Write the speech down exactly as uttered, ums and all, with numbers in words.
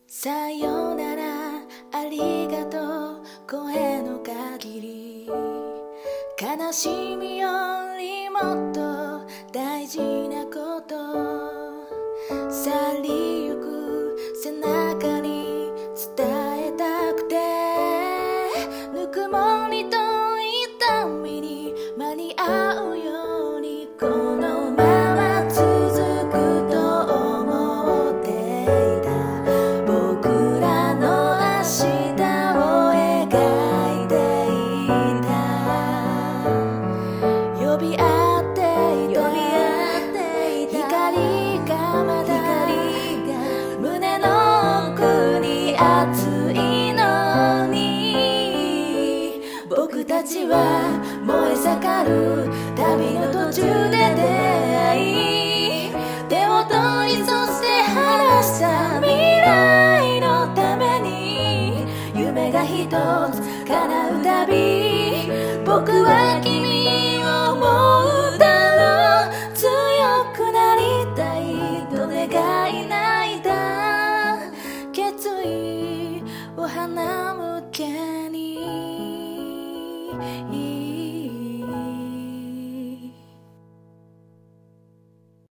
さよならありがとう声の限り、悲しみよりもっと大事なこと、去りゆく背中に伝えたくて、ぬくもりと痛みに間に合うようにこのまま続くと思っていた、僕らの明日を描いていた、呼び合っていた光がまだ胸の奥に熱いのに、僕たちは燃え盛る旅の途中で出会い、手を取りそして話した未来のために、夢が一つ叶うたび僕は君を思う